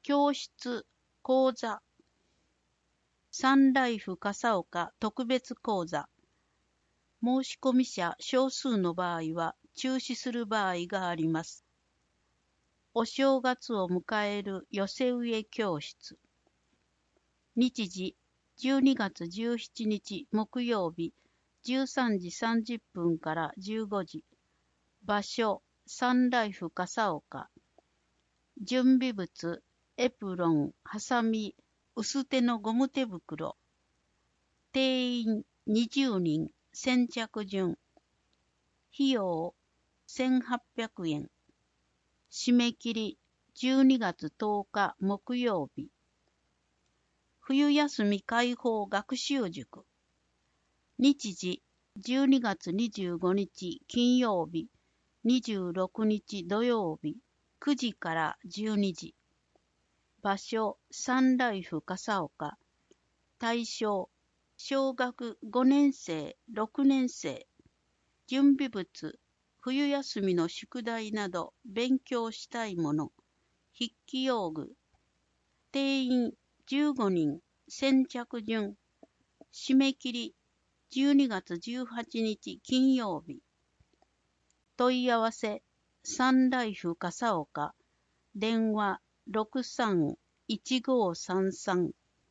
教室、講座、サンライフ笠岡特別講座。申込者少数の場合は中止する場合があります。お正月を迎える寄せ植え教室。日時、12月17日木曜日、13時30分から15時。場所、サンライフ笠岡。準備物、エプロン、ハサミ、薄手のゴム手袋。定員20人、先着順。費用1800円。締め切り12月10日木曜日。冬休み開放学習塾。日時12月25日金曜日、26日土曜日、9時から12時。場所、サンライフ笠岡。対象、小学5年生、6年生。準備物、冬休みの宿題など勉強したいもの。筆記用具。定員15人、先着順。締め切り12月18日金曜日。問い合わせ、サンライフ笠岡。電話63-1533。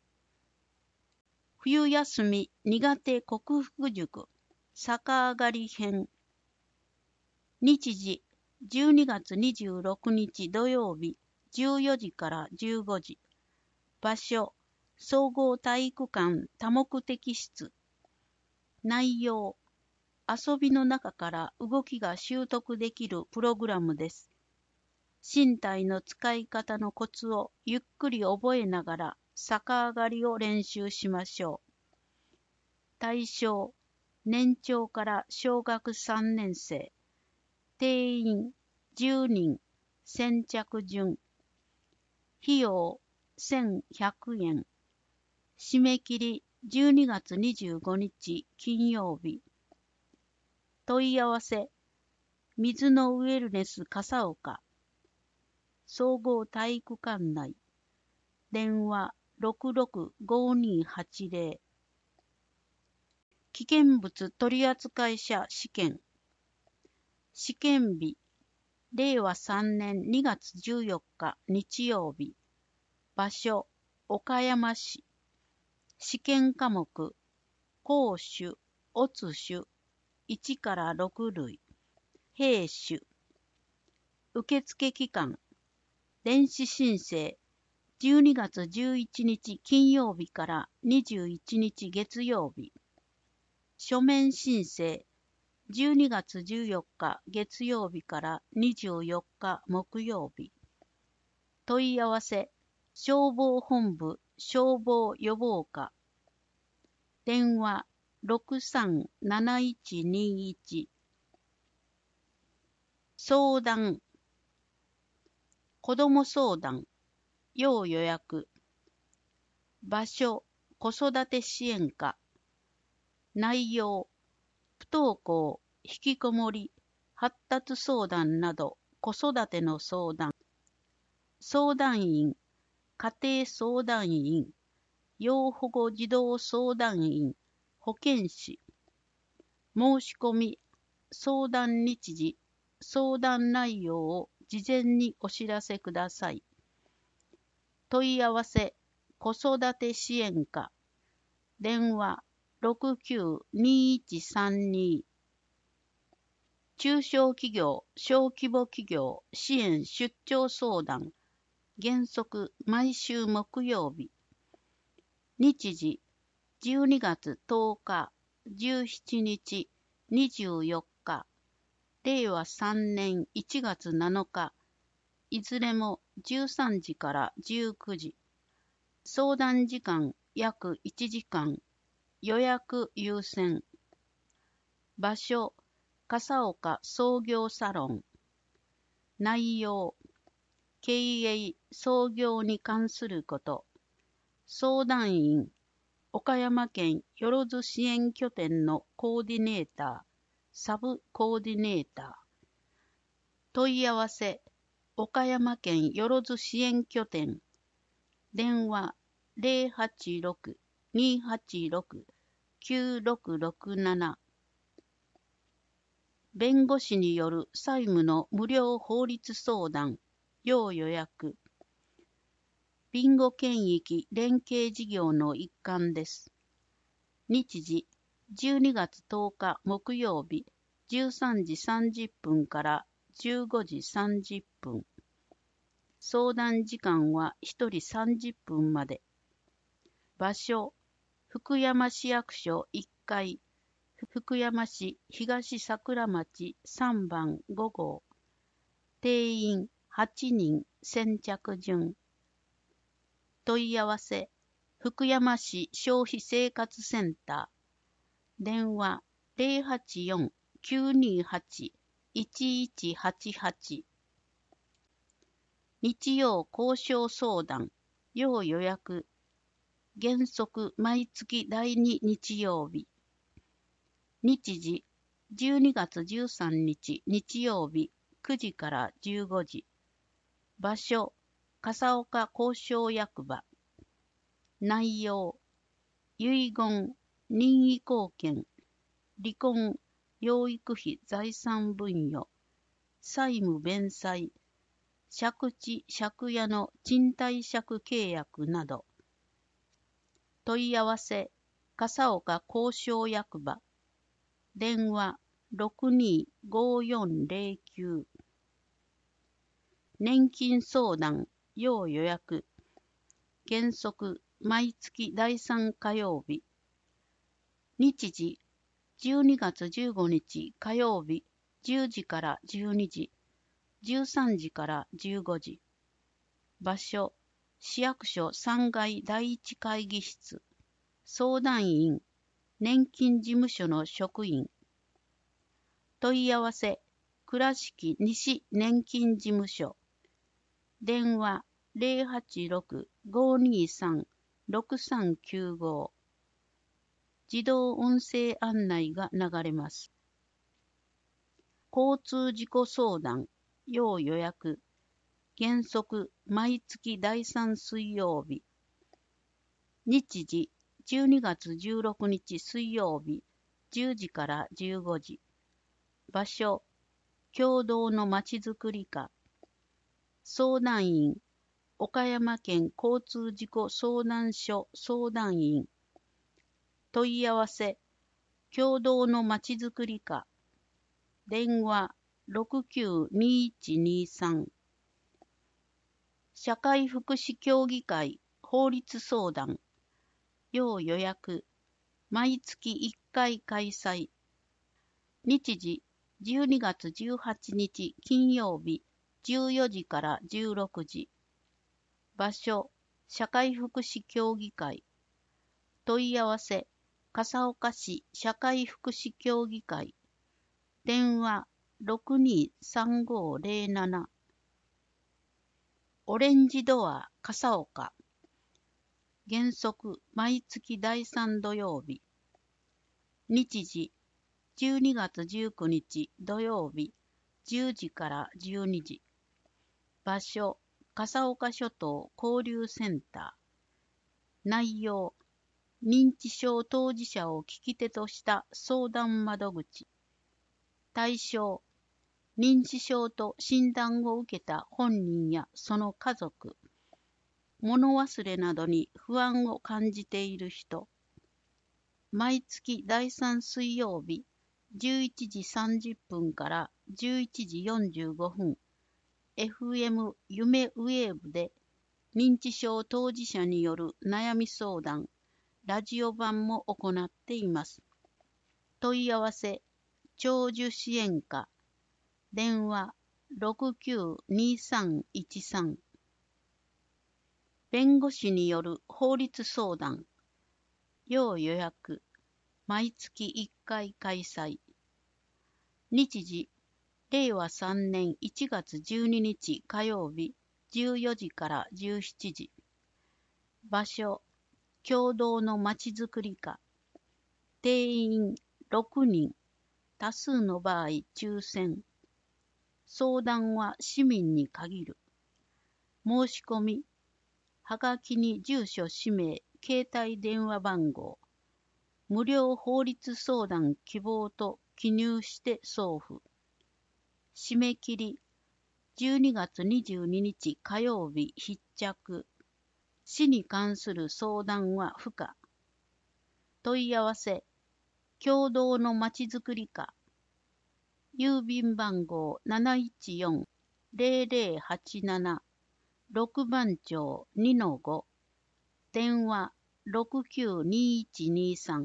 冬休み苦手克服塾。逆上がり編。日時、12月26日土曜日、14時から15時。場所、総合体育館多目的室。内容、遊びの中から動きが習得できるプログラムです。身体の使い方のコツをゆっくり覚えながら逆上がりを練習しましょう。対象、年長から小学3年生。定員10人、先着順。費用1100円。締め切り12月25日金曜日。問い合わせ、水のウェルネス笠岡。総合体育館内。電話665280。危険物取扱者試験。試験日、令和3年2月14日日曜日。場所、岡山市。試験科目、公主、乙種、1から6類。兵種。受付期間、電子申請、12月11日金曜日から21日月曜日。書面申請、12月14日月曜日から24日木曜日。問い合わせ、消防本部消防予防課。電話637121。相談、子ども相談、要予約。場所、子育て支援課。内容、不登校、引きこもり、発達相談など子育ての相談。相談員、家庭相談員、要保護児童相談員、保健師。申し込み、相談日時、相談内容を事前にお知らせください。問い合わせ、子育て支援課。電話692132。中小企業、小規模企業支援出張相談。原則毎週木曜日。日時12月10日、17日、24日。令和3年1月7日。いずれも13時から19時。相談時間約1時間。予約優先。場所、笠岡創業サロン。内容、経営、創業に関すること。相談員、岡山県よろず支援拠点のコーディネーター、サブコーディネーター。問い合わせ、岡山県よろず支援拠点、 電話086-286-9667。弁護士による債務の無料法律相談、要予約。ビンゴ県域連携事業の一環です。日時、12月10日木曜日、13時30分から15時30分。相談時間は1人30分まで。場所、福山市役所1階、福山市東桜町3番5号。定員8人先着順。問い合わせ、福山市消費生活センター。電話084-928-1188。日曜交渉相談、要予約。原則毎月第2日曜日。日時、12月13日日曜日9時から15時。場所、笠岡交渉役場。内容、遺言、任意後見、離婚、養育費財産分与、債務弁済、借地借家の賃貸借契約など。問い合わせ、笠岡交渉役場。電話625409。年金相談、要予約。原則、毎月第3火曜日。日時、12月15日火曜日、10時から12時、13時から15時。場所、市役所3階第1会議室。相談員、年金事務所の職員。問い合わせ、倉敷西年金事務所。電話086-523-6395。自動音声案内が流れます。交通事故相談、要予約。原則、毎月第3水曜日。日時、12月16日水曜日、10時から15時。場所、共同のまちづくり課。相談員、岡山県交通事故相談所相談員。問い合わせ、共同のまちづくり課。電話692123。社会福祉協議会法律相談。要予約。毎月1回開催。日時、12月18日金曜日、14時から16時。場所、社会福祉協議会。問い合わせ、笠岡市社会福祉協議会。電話623507。オレンジドア笠岡。原則毎月第3土曜日。日時、12月19日土曜日、10時から12時。場所、笠岡諸島交流センター。内容、認知症当事者を聞き手とした相談窓口。対象、認知症と診断を受けた本人やその家族。物忘れなどに不安を感じている人。毎月第3水曜日、11時30分から11時45分、FM 夢ウェーブで認知症当事者による悩み相談、ラジオ版も行っています。問い合わせ、長寿支援課、電話692313。弁護士による法律相談、要予約、毎月1回開催。日時、令和3年1月12日火曜日、14時から17時。場所、共同のまちづくり課。定員6人、多数の場合抽選。相談は市民に限る。申し込み、 はがきに住所、氏名、携帯電話番号、無料法律相談希望と記入して送付。締め切り、12月22日火曜日必着。死に関する相談は不可。問い合わせ、共同のまちづくり課。郵便番号 714-0087 6番町 2-5 電話 692123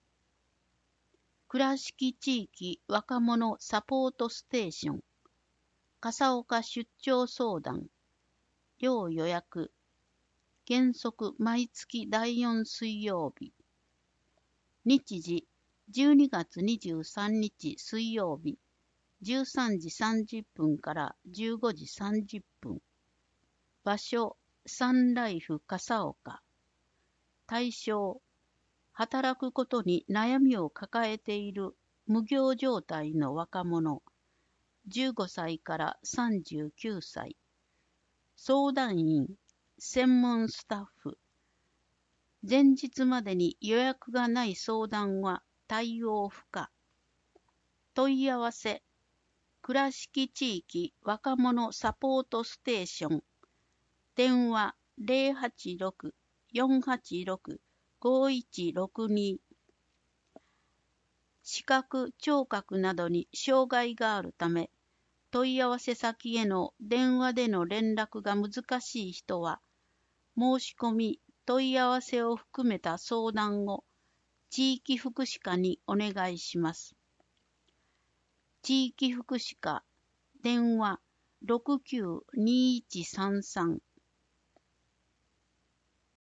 倉敷地域若者サポートステーション笠岡出張相談要予約原則毎月第4水曜日日時12月23日水曜日13時30分から15時30分場所サンライフ笠岡対象働くことに悩みを抱えている無業状態の若者15歳から39歳相談員専門スタッフ前日までに予約がない相談は対応不可問い合わせ倉敷地域若者サポートステーション電話 086-486-5162 視覚・聴覚などに障害があるため問い合わせ先への電話での連絡が難しい人は申し込み問い合わせを含めた相談を地域福祉課にお願いします。地域福祉課電話 692133